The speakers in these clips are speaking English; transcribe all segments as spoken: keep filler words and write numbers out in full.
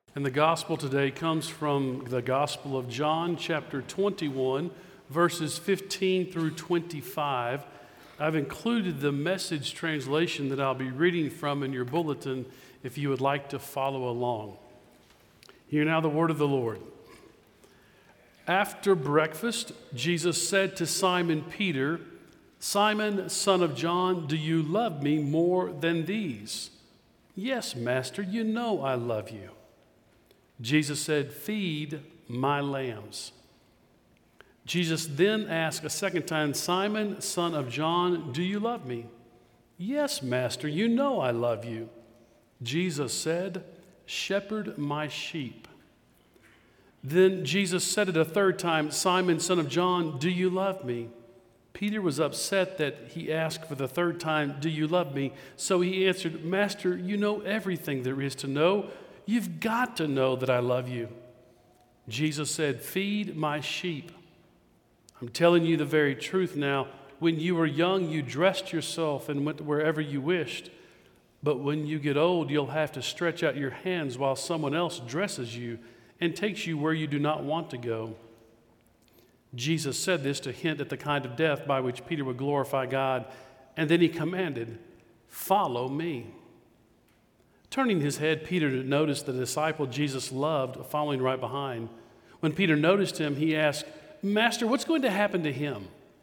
And the gospel today comes from the Gospel of John, chapter twenty-one, verses fifteen through twenty-five. I've included the Message translation that I'll be reading from in your bulletin if you would like to follow along. Hear now the word of the Lord. After breakfast, Jesus said to Simon Peter, "Simon, son of John, do you love me more than these?" "Yes, Master, you know I love you." Jesus said, "Feed my lambs." Jesus then asked a second time, "Simon, son of John, do you love me?" "Yes, Master, you know I love you." Jesus said, "Shepherd my sheep." Then Jesus said it a third time, "Simon, son of John, do you love me?" Peter was upset that he asked for the third time, "Do you love me?" So he answered, "Master, you know everything there is to know. You've got to know that I love you." Jesus said, "Feed my sheep." I'm telling you the very truth now. When you were young, you dressed yourself and went wherever you wished. But when you get old, you'll have to stretch out your hands while someone else dresses you and takes you where you do not want to go. Jesus said this to hint at the kind of death by which Peter would glorify God. And then he commanded, "Follow me." Turning his head, Peter noticed the disciple Jesus loved following right behind. When Peter noticed him, he asked, "Master, what's going to happen to him?"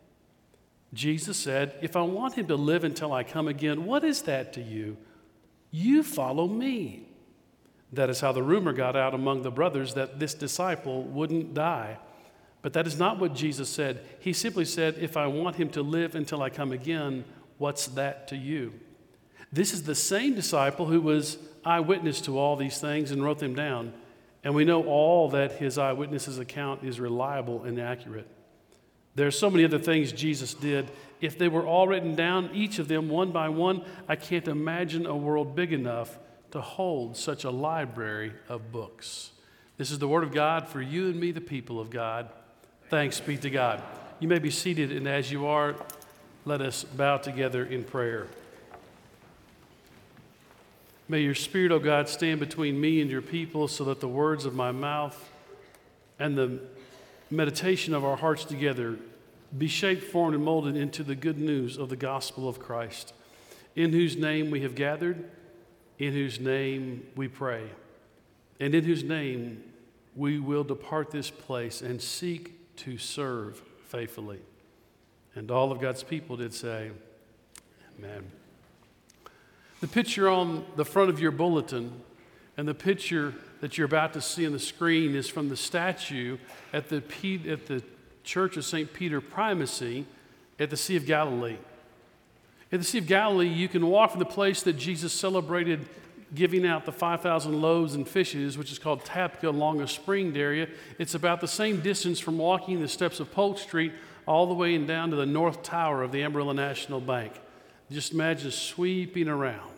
Jesus said, "If I want him to live until I come again, what is that to you? You follow me." That is how the rumor got out among the brothers that this disciple wouldn't die. But that is not what Jesus said. He simply said, "If I want him to live until I come again, what's that to you?" This is the same disciple who was eyewitness to all these things and wrote them down. And we know all that his eyewitness's account is reliable and accurate. There are so many other things Jesus did. If they were all written down, each of them one by one, I can't imagine a world big enough to hold such a library of books. This is the word of God for you and me, the people of God. Thanks be to God. You may be seated, and as you are, let us bow together in prayer. May your Spirit, O God, stand between me and your people so that the words of my mouth and the meditation of our hearts together be shaped, formed, and molded into the good news of the gospel of Christ, in whose name we have gathered, in whose name we pray, and in whose name we will depart this place and seek to serve faithfully. And all of God's people did say, Amen. The picture on the front of your bulletin and the picture that you're about to see on the screen is from the statue at the, P- at the Church of Saint Peter Primacy at the Sea of Galilee. At the Sea of Galilee, you can walk from the place that Jesus celebrated giving out the five thousand loaves and fishes, which is called Tabgha, along a springed area. It's about the same distance from walking the steps of Polk Street all the way and down to the North Tower of the Amarillo National Bank. Just imagine sweeping around.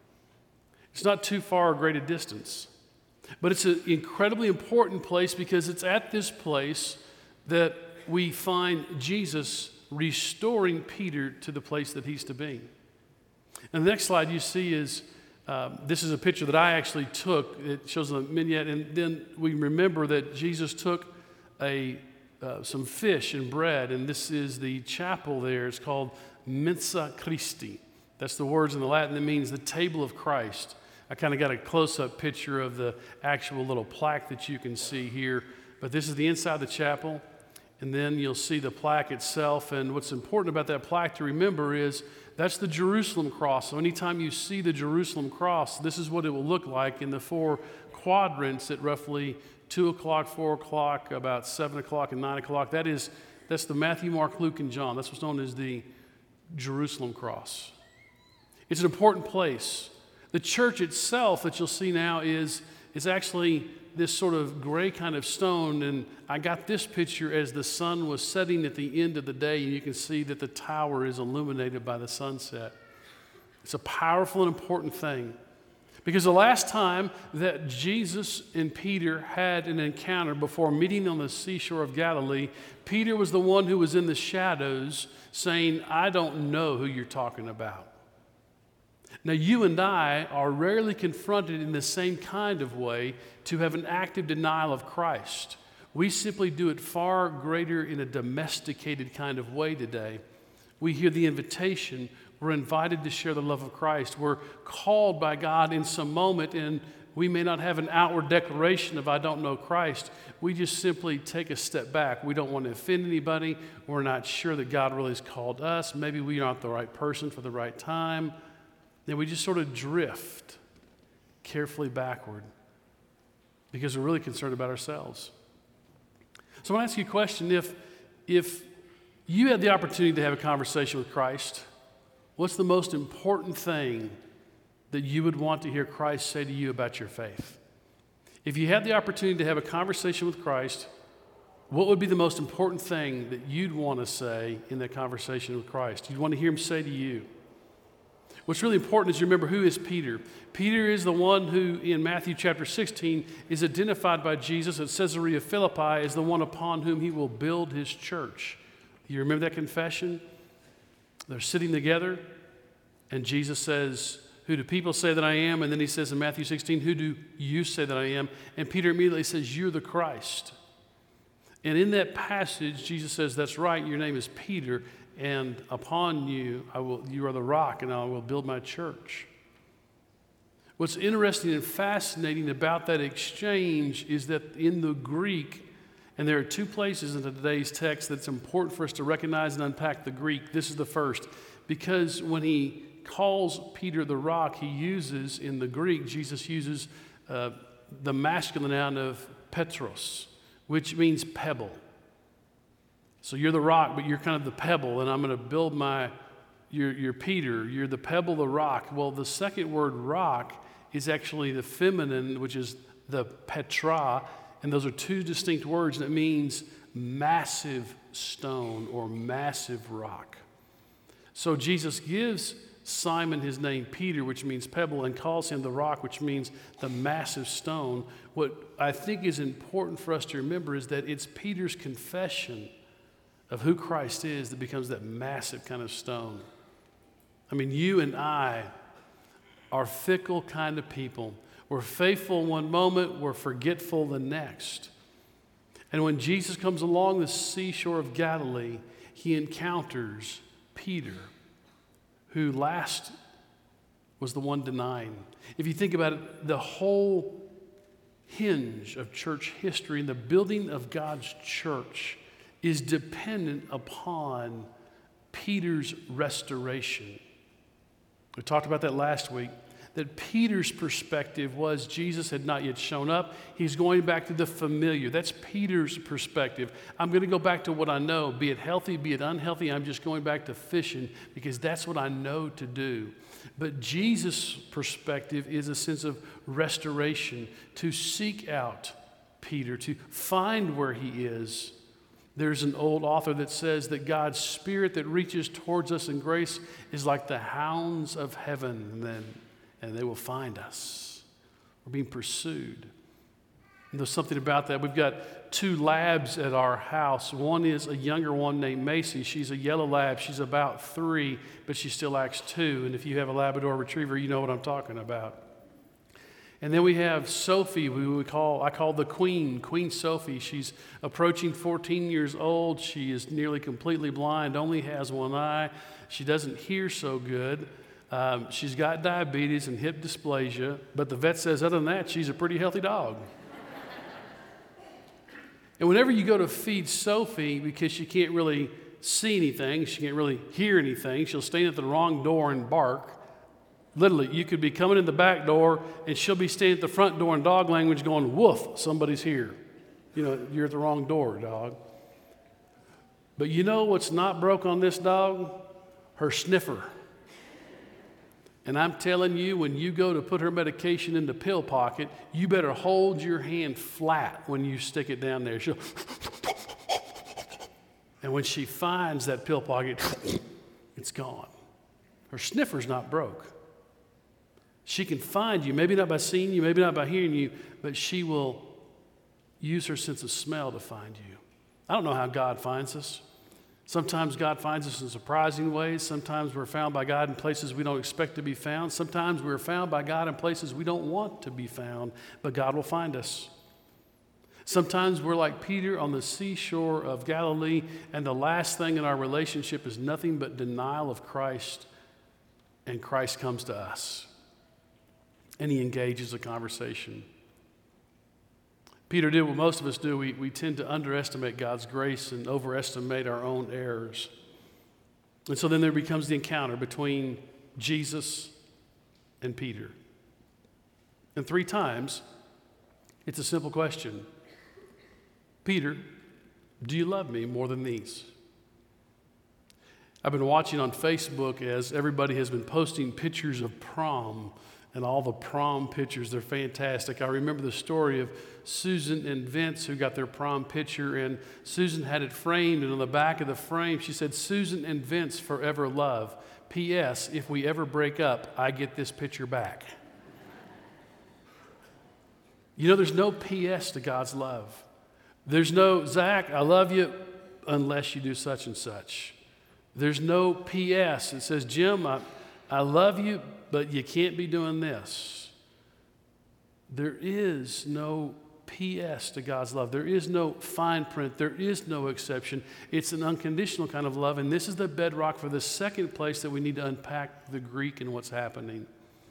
It's not too far or great a distance, but it's an incredibly important place because it's at this place that we find Jesus restoring Peter to the place that he's to be. And the next slide you see is, uh, this is a picture that I actually took. It shows a vignette, and then we remember that Jesus took a uh, some fish and bread, and this is the chapel there. It's called Mensa Christi. That's the words in the Latin that means the table of Christ. I kind of got a close-up picture of the actual little plaque that you can see here. But this is the inside of the chapel, and then you'll see the plaque itself. And what's important about that plaque to remember is that's the Jerusalem cross. So anytime you see the Jerusalem cross, this is what it will look like in the four quadrants at roughly two o'clock, four o'clock, about seven o'clock, and nine o'clock. That is, that's the Matthew, Mark, Luke, and John. That's what's known as the Jerusalem cross. It's an important place. The church itself that you'll see now is, is actually this sort of gray kind of stone, and I got this picture as the sun was setting at the end of the day, and you can see that the tower is illuminated by the sunset. It's a powerful and important thing, because the last time that Jesus and Peter had an encounter before meeting on the seashore of Galilee, Peter was the one who was in the shadows saying, "I don't know who you're talking about." Now, you and I are rarely confronted in the same kind of way to have an active denial of Christ. We simply do it far greater in a domesticated kind of way today. We hear the invitation. We're invited to share the love of Christ. We're called by God in some moment, and we may not have an outward declaration of, I don't know Christ. We just simply take a step back. We don't want to offend anybody. We're not sure that God really has called us. Maybe we aren't the right person for the right time. Then we just sort of drift carefully backward because we're really concerned about ourselves. So I want to ask you a question. If, if you had the opportunity to have a conversation with Christ, what's the most important thing that you would want to hear Christ say to you about your faith? If you had the opportunity to have a conversation with Christ, what would be the most important thing that you'd want to say in that conversation with Christ? You'd want to hear him say to you. What's really important is you remember, who is Peter? Peter is the one who, in Matthew chapter sixteen, is identified by Jesus at Caesarea Philippi as the one upon whom he will build his church. You remember that confession? They're sitting together, and Jesus says, who do people say that I am? And then he says in Matthew sixteen, who do you say that I am? And Peter immediately says, you're the Christ. And in that passage, Jesus says, that's right, your name is Peter, and upon you, I will, you are the rock, and I will build my church. What's interesting and fascinating about that exchange is that in the Greek, and there are two places in today's text that's important for us to recognize and unpack the Greek. This is the first, because when he calls Peter the rock, he uses, in the Greek, Jesus uses uh, the masculine noun of Petros, which means pebble. So you're the rock, but you're kind of the pebble, and I'm going to build my, you're, you're Peter, you're the pebble, the rock. Well, the second word rock is actually the feminine, which is the Petra, and those are two distinct words, and it means massive stone or massive rock. So Jesus gives Simon his name Peter, which means pebble, and calls him the rock, which means the massive stone. What I think is important for us to remember is that it's Peter's confession of who Christ is that becomes that massive kind of stone. I mean, you and I are fickle kind of people. We're faithful one moment, we're forgetful the next. And when Jesus comes along the seashore of Galilee, he encounters Peter, who last was the one denying. If you think about it, the whole hinge of church history and the building of God's church is dependent upon Peter's restoration. We talked about that last week, that Peter's perspective was Jesus had not yet shown up. He's going back to the familiar. That's Peter's perspective. I'm going to go back to what I know, be it healthy, be it unhealthy. I'm just going back to fishing because that's what I know to do. But Jesus' perspective is a sense of restoration, to seek out Peter, to find where he is. There's an old author that says that God's Spirit that reaches towards us in grace is like the hounds of heaven, and then and they will find us. We're being pursued. And there's something about that. We've got two labs at our house. One is a younger one named Macy. She's a yellow lab. She's about three, but she still acts two. And if you have a Labrador Retriever, you know what I'm talking about. And then we have Sophie, who we call, I call the Queen, Queen Sophie. She's approaching fourteen years old. She is nearly completely blind, only has one eye. She doesn't hear so good. Um, she's got diabetes and hip dysplasia, but the vet says other than that, she's a pretty healthy dog. And whenever you go to feed Sophie, because she can't really see anything, she can't really hear anything, she'll stand at the wrong door and bark. Literally, you could be coming in the back door, and she'll be standing at the front door in dog language going, woof, somebody's here. You know, you're at the wrong door, dog. But you know what's not broke on this dog? Her sniffer. And I'm telling you, when you go to put her medication in the pill pocket, you better hold your hand flat when you stick it down there. She'll and when she finds that pill pocket, it's gone. Her sniffer's not broke. She can find you, maybe not by seeing you, maybe not by hearing you, but she will use her sense of smell to find you. I don't know how God finds us. Sometimes God finds us in surprising ways. Sometimes we're found by God in places we don't expect to be found. Sometimes we're found by God in places we don't want to be found, but God will find us. Sometimes we're like Peter on the seashore of Galilee, and the last thing in our relationship is nothing but denial of Christ, and Christ comes to us, and he engages a conversation. Peter did what most of us do. We, we tend to underestimate God's grace and overestimate our own errors. And so then there becomes the encounter between Jesus and Peter. And three times, it's a simple question. Peter, do you love me more than these? I've been watching on Facebook as everybody has been posting pictures of prom, and all the prom pictures, they're fantastic. I remember the story of Susan and Vince who got their prom picture, and Susan had it framed, and on the back of the frame she said, "Susan and Vince forever love. P S If we ever break up, I get this picture back." You know, there's no P S to God's love. There's no, "Zach, I love you," unless you do such and such. There's no P S that says, "Jim, I, I love you, but you can't be doing this." There is no P S to God's love. There is no fine print. There is no exception. It's an unconditional kind of love, and this is the bedrock for the second place that we need to unpack the Greek and what's happening.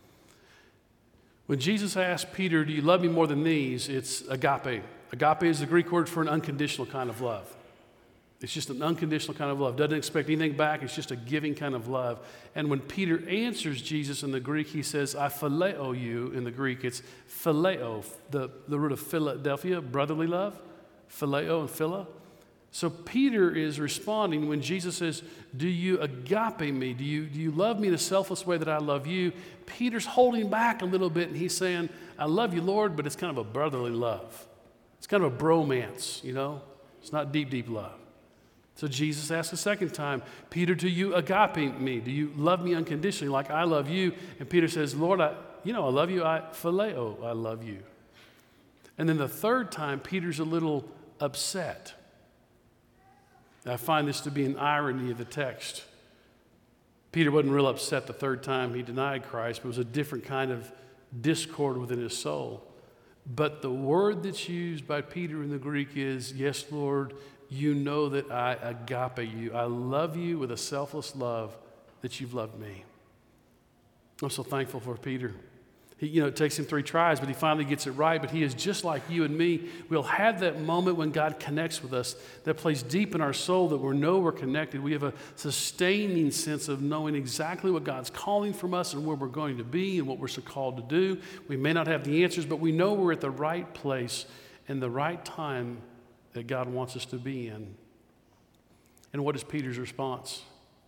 When Jesus asked Peter, "Do you love me more than these?" it's agape. Agape is the Greek word for an unconditional kind of love. It's just an unconditional kind of love. Doesn't expect anything back. It's just a giving kind of love. And when Peter answers Jesus in the Greek, he says, "I phileo you." In the Greek, it's phileo, the, the root of Philadelphia, brotherly love, phileo and phila. So Peter is responding when Jesus says, "Do you agape me? Do you, do you love me in a selfless way that I love you?" Peter's holding back a little bit, and he's saying, "I love you, Lord, but it's kind of a brotherly love. It's kind of a bromance, you know? It's not deep, deep love." So Jesus asks a second time, "Peter, do you agape me? Do you love me unconditionally like I love you?" And Peter says, "Lord, I, you know, I love you. I phileo, I love you." And then the third time, Peter's a little upset. I find this to be an irony of the text. Peter wasn't real upset the third time he denied Christ, but it was a different kind of discord within his soul. But the word that's used by Peter in the Greek is, "Yes, Lord, you know that I agape you. I love you with a selfless love that you've loved me." I'm so thankful for Peter. He, you know, it takes him three tries, but he finally gets it right. But he is just like you and me. We'll have that moment when God connects with us, that place deep in our soul that we know we're connected. We have a sustaining sense of knowing exactly what God's calling from us and where we're going to be and what we're so called to do. We may not have the answers, but we know we're at the right place in the right time that God wants us to be in. And what is Peter's response?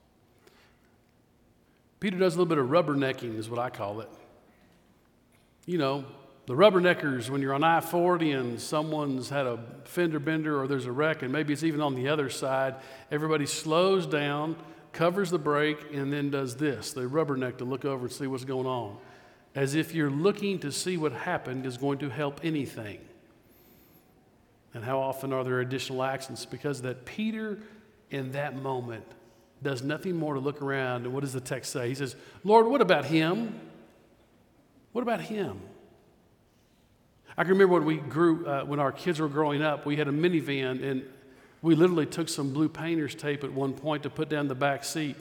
Peter does a little bit of rubbernecking, is what I call it. You know, the rubberneckers when you're on I forty and someone's had a fender bender or there's a wreck, and maybe it's even on the other side, everybody slows down, covers the brake, and then does this. They rubberneck to look over and see what's going on, as if you're looking to see what happened is going to help anything. And how often are there additional accidents? Because that Peter in that moment does nothing more to look around. And what does the text say? He says, "Lord, what about him? What about him?" I can remember when we grew, uh, when our kids were growing up, we had a minivan, and we literally took some blue painter's tape at one point to put down the back seat.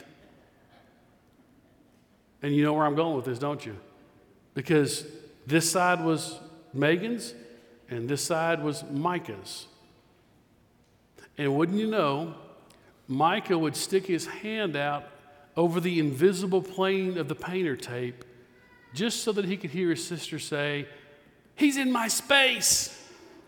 And you know where I'm going with this, don't you? Because this side was Megan's, and this side was Micah's. And wouldn't you know, Micah would stick his hand out over the invisible plane of the painter tape just so that he could hear his sister say, "He's in my space."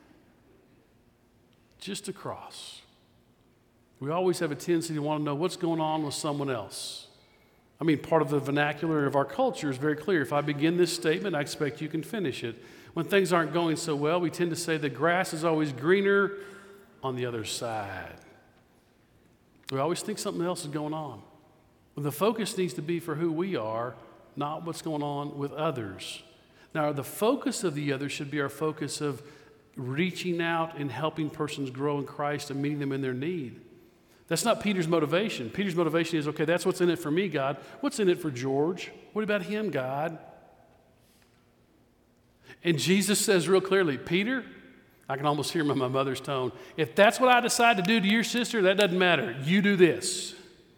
Just across. We always have a tendency to want to know what's going on with someone else. I mean, part of the vernacular of our culture is very clear. If I begin this statement, I expect you can finish it. When things aren't going so well, we tend to say the grass is always greener on the other side. We always think something else is going on. Well, the focus needs to be for who we are, not what's going on with others. Now, the focus of the other should be our focus of reaching out and helping persons grow in Christ and meeting them in their need. That's not Peter's motivation. Peter's motivation is, okay, that's what's in it for me, God. What's in it for George? What about him, God? And Jesus says real clearly, Peter, I can almost hear my, my mother's tone, if that's what I decide to do to your sister, that doesn't matter. You do this.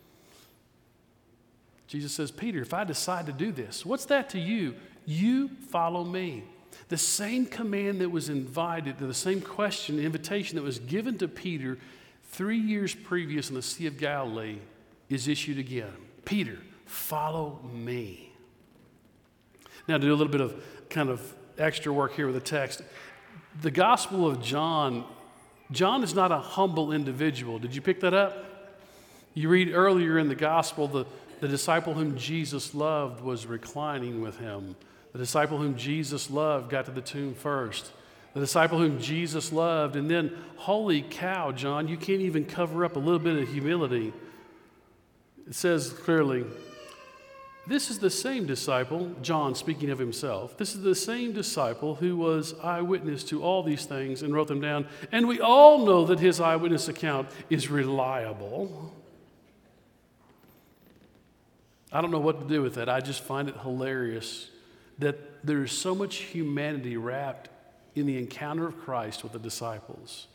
Jesus says, Peter, if I decide to do this, what's that to you? You follow me. The same command that was invited, the same question, invitation that was given to Peter three years previous in the Sea of Galilee is issued again. Peter, follow me. Now, to do a little bit of kind of extra work here with the text, the Gospel of John, John is not a humble individual. Did you pick that up? You read earlier in the Gospel, the, the disciple whom Jesus loved was reclining with him. The disciple whom Jesus loved got to the tomb first. The disciple whom Jesus loved, and then, holy cow, John, you can't even cover up a little bit of humility. It says clearly, this is the same disciple, John speaking of himself, this is the same disciple who was eyewitness to all these things and wrote them down. And we all know that his eyewitness account is reliable. I don't know what to do with that. I just find it hilarious that there is so much humanity wrapped in the encounter of Christ with the disciples.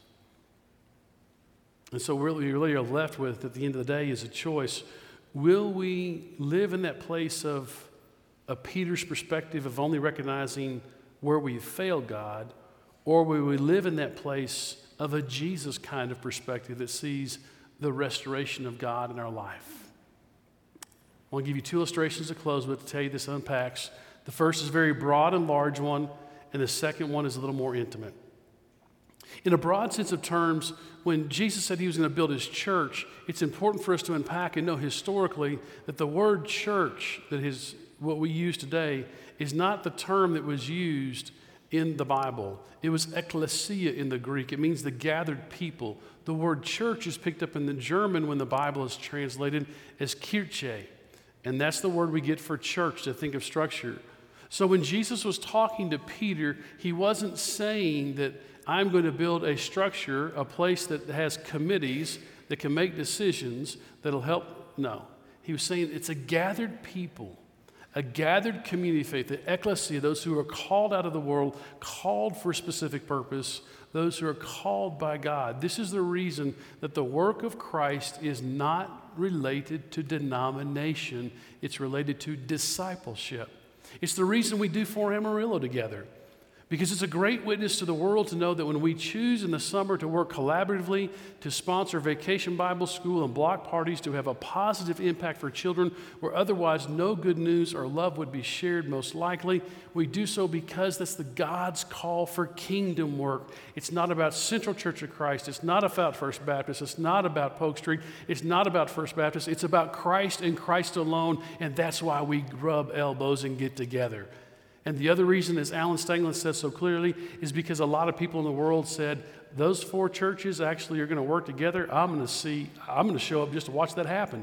And so really, we really are left with, at the end of the day, is a choice. Will we live in that place of a Peter's perspective of only recognizing where we failed God, or will we live in that place of a Jesus kind of perspective that sees the restoration of God in our life? I want to give you two illustrations to close with to tell you this unpacks. The first is a very broad and large one, and the second one is a little more intimate. In a broad sense of terms, when Jesus said he was going to build his church, it's important for us to unpack and know historically that the word church, that is what we use today, is not the term that was used in the Bible. It was ekklesia in the Greek. It means the gathered people. The word church is picked up in the German when the Bible is translated as Kirche. And that's the word we get for church to think of structure. So when Jesus was talking to Peter, he wasn't saying that I'm going to build a structure, a place that has committees that can make decisions that'll help. No. He was saying it's a gathered people, a gathered community of faith, the ecclesia, those who are called out of the world, called for a specific purpose, those who are called by God. This is the reason that the work of Christ is not related to denomination. It's related to discipleship. It's the reason we do Four Amarillo together, because it's a great witness to the world to know that when we choose in the summer to work collaboratively, to sponsor Vacation Bible School and block parties, to have a positive impact for children where otherwise no good news or love would be shared most likely, we do so because that's the God's call for kingdom work. It's not about Central Church of Christ. It's not about First Baptist. It's not about Polk Street. It's not about First Baptist. It's about Christ and Christ alone, and that's why we rub elbows and get together. And the other reason, as Alan Stanglin says so clearly, is because a lot of people in the world said, those four churches actually are going to work together. I'm going to see, I'm going to show up just to watch that happen.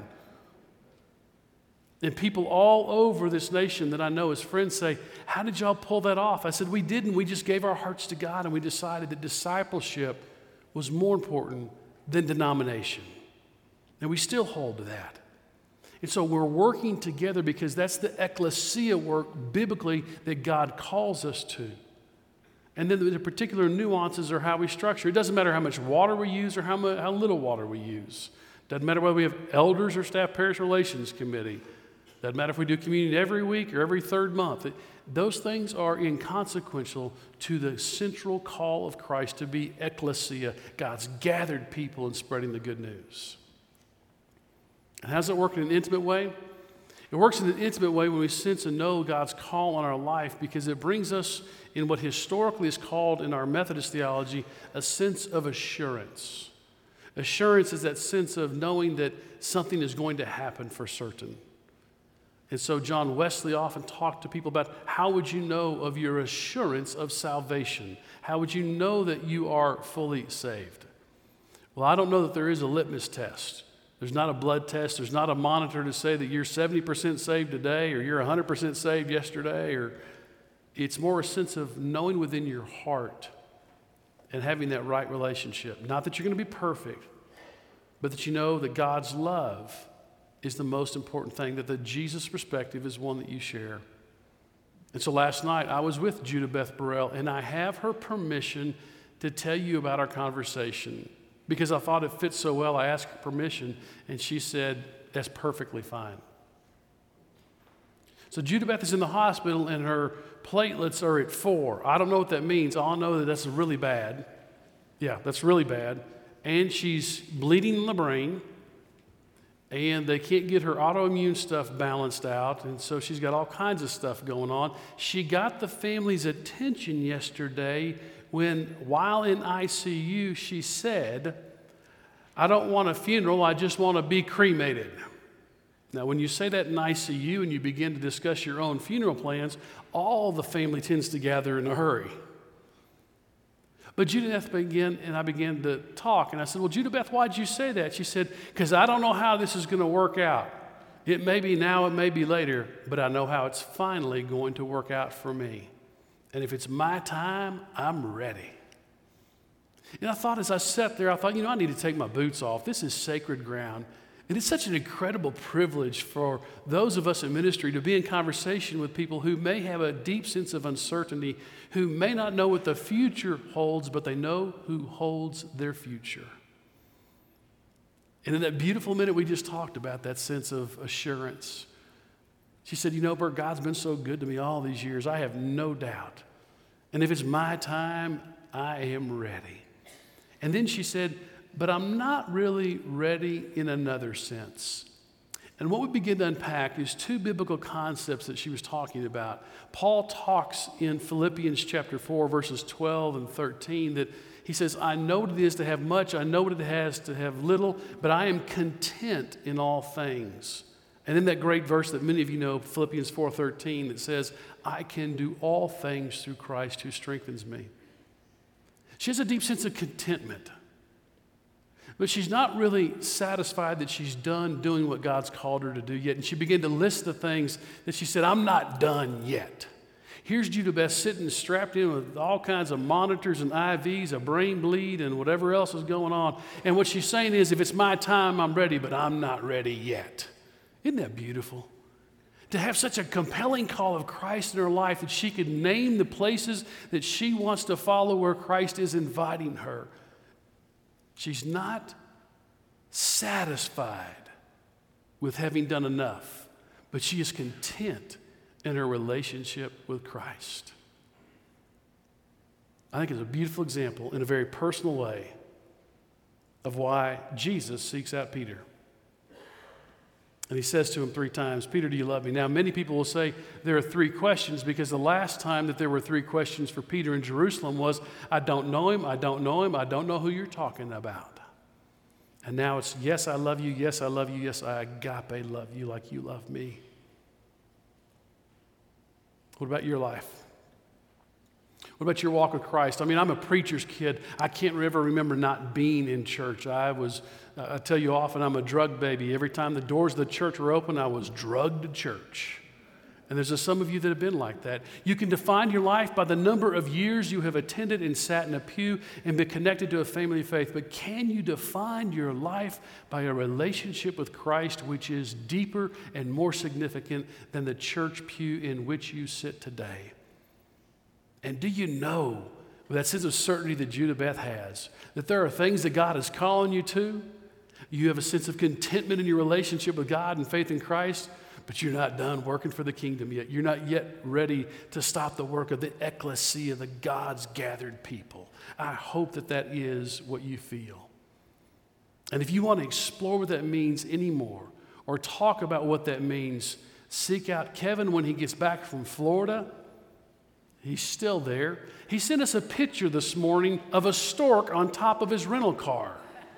And people all over this nation that I know as friends say, how did y'all pull that off? I said, we didn't. We just gave our hearts to God, and we decided that discipleship was more important than denomination. And we still hold to that. And so we're working together because that's the ecclesia work biblically that God calls us to. And then the particular nuances are how we structure. It doesn't matter how much water we use or how, much, how little water we use. Doesn't matter whether we have elders or staff parish relations committee. Doesn't matter if we do communion every week or every third month. It, those things are inconsequential to the central call of Christ to be ecclesia, God's gathered people in spreading the good news. And how does it work in an intimate way? It works in an intimate way when we sense and know God's call on our life, because it brings us in what historically is called in our Methodist theology a sense of assurance. Assurance is that sense of knowing that something is going to happen for certain. And so John Wesley often talked to people about how would you know of your assurance of salvation? How would you know that you are fully saved? Well, I don't know that there is a litmus test. There's not a blood test. There's not a monitor to say that you're seventy percent saved today or you're one hundred percent saved yesterday. Or it's more a sense of knowing within your heart and having that right relationship. Not that you're going to be perfect, but that you know that God's love is the most important thing, that the Jesus perspective is one that you share. And so last night I was with Judah Beth Burrell, and I have her permission to tell you about our conversation. Because I thought it fit so well, I asked her permission, and she said, that's perfectly fine. So Judah Beth is in the hospital, and her platelets are at four. I don't know what that means. All I know that that's really bad. Yeah, that's really bad. And she's bleeding in the brain, and they can't get her autoimmune stuff balanced out, and so she's got all kinds of stuff going on. She got the family's attention yesterday when, while in I C U, she said, I don't want a funeral, I just want to be cremated. Now, when you say that in I C U and you begin to discuss your own funeral plans, all the family tends to gather in a hurry. But Judah Beth began, and I began to talk, and I said, well, Judah Beth, why'd you say that? She said, because I don't know how this is going to work out. It may be now, it may be later, but I know how it's finally going to work out for me. And if it's my time, I'm ready. And I thought as I sat there, I thought, you know, I need to take my boots off. This is sacred ground. And it's such an incredible privilege for those of us in ministry to be in conversation with people who may have a deep sense of uncertainty, who may not know what the future holds, but they know who holds their future. And in that beautiful minute we just talked about, that sense of assurance, she said, you know, Bert, God's been so good to me all these years. I have no doubt. And if it's my time, I am ready. And then she said, but I'm not really ready in another sense. And what we begin to unpack is two biblical concepts that she was talking about. Paul talks in Philippians chapter four, verses twelve and thirteen, that he says, I know what it is to have much, I know what it has to have little, but I am content in all things. And then that great verse that many of you know, Philippians four thirteen, that says, I can do all things through Christ who strengthens me. She has a deep sense of contentment. But she's not really satisfied that she's done doing what God's called her to do yet. And she began to list the things that she said, I'm not done yet. Here's Judah Beth sitting strapped in with all kinds of monitors and I Vs, a brain bleed, and whatever else is going on. And what she's saying is, if it's my time, I'm ready, but I'm not ready yet. Isn't that beautiful? To have such a compelling call of Christ in her life that she could name the places that she wants to follow where Christ is inviting her. She's not satisfied with having done enough, but she is content in her relationship with Christ. I think it's a beautiful example in a very personal way of why Jesus seeks out Peter. And he says to him three times, Peter, do you love me? Now, many people will say there are three questions because the last time that there were three questions for Peter in Jerusalem was, I don't know him, I don't know him, I don't know who you're talking about. And now it's, yes, I love you, yes, I love you, yes, I agape love you like you love me. What about your life? What about your walk with Christ? I mean, I'm a preacher's kid. I can't ever remember not being in church. I was, uh, I tell you often, I'm a drug baby. Every time the doors of the church were open, I was drugged to church. And there's just some of you that have been like that. You can define your life by the number of years you have attended and sat in a pew and been connected to a family of faith. But can you define your life by a relationship with Christ which is deeper and more significant than the church pew in which you sit today? And do you know, with that sense of certainty that Judah Beth has, that there are things that God is calling you to? You have a sense of contentment in your relationship with God and faith in Christ, but you're not done working for the kingdom yet. You're not yet ready to stop the work of the ecclesia, the God's gathered people. I hope that that is what you feel. And if you want to explore what that means anymore, or talk about what that means, seek out Kevin when he gets back from Florida. He's still there. He sent us a picture this morning of a stork on top of his rental car.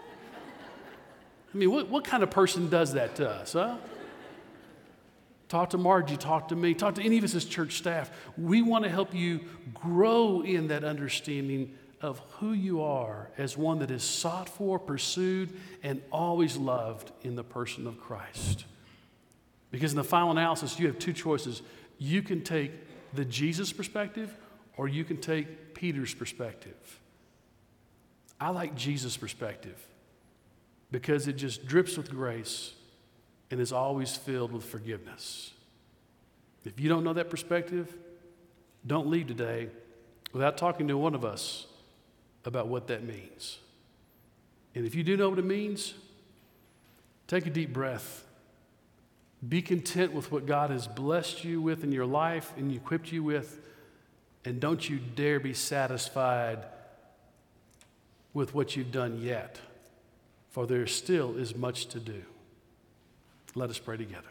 I mean, what, what kind of person does that to us, huh? Talk to Margie, talk to me, talk to any of us as church staff. We want to help you grow in that understanding of who you are as one that is sought for, pursued, and always loved in the person of Christ. Because in the final analysis, you have two choices. You can take the Jesus perspective, or you can take Peter's perspective. I like Jesus' perspective. because it just drips with grace and is always filled with forgiveness. If you don't know that perspective, don't leave today without talking to one of us about what that means. And if you do know what it means, take a deep breath. Be content with what God has blessed you with in your life and equipped you with, and don't you dare be satisfied with what you've done yet, for there still is much to do. Let us pray together.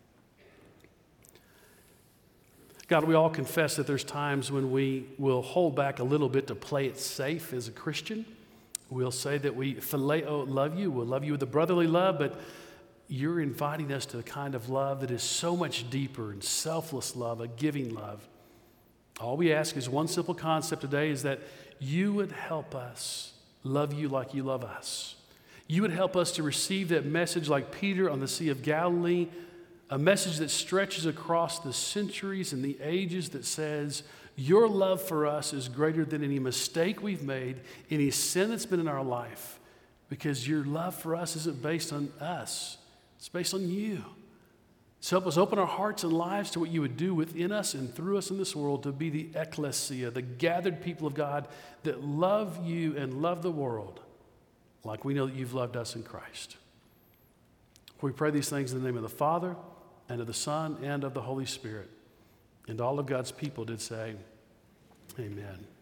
God, we all confess that there's times when we will hold back a little bit to play it safe as a Christian. We'll say that we phileo love you, we'll love you with a brotherly love, but you're inviting us to the kind of love that is so much deeper and selfless love, a giving love. All we ask is one simple concept today is that you would help us love you like you love us. You would help us to receive that message like Peter on the Sea of Galilee, a message that stretches across the centuries and the ages that says, your love for us is greater than any mistake we've made, any sin that's been in our life, because your love for us isn't based on us. It's based on you. So help us open our hearts and lives to what you would do within us and through us in this world to be the ecclesia, the gathered people of God that love you and love the world like we know that you've loved us in Christ. We pray these things in the name of the Father and of the Son and of the Holy Spirit. And all of God's people did say, amen.